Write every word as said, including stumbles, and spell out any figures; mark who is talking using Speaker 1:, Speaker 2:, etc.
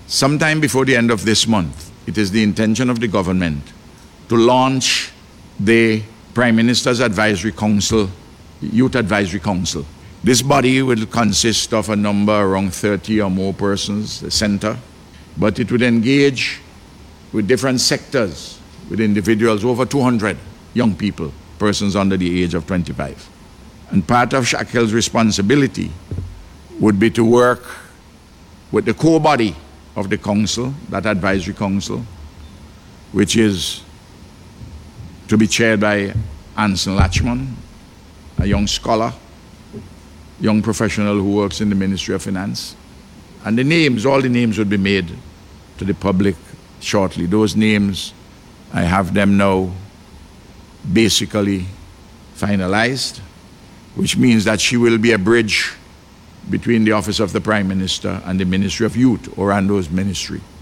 Speaker 1: sometime before the end of this month, it is the intention of the government to launch the Prime Minister's Advisory Council, Youth Advisory Council. This body will consist of a number around thirty or more persons, the center, but it would engage with different sectors, with individuals, over two hundred young people, persons under the age of twenty-five. And part of Shackle's responsibility would be to work with the core body of the council, that advisory council, which is to be chaired by Anson Latchman, a young scholar, young professional who works in the Ministry of Finance. And the names, all the names would be made to the public shortly. Those names, I have them now basically finalized, which means that she will be a bridge between the Office of the Prime Minister and the Ministry of Youth, Orando's ministry.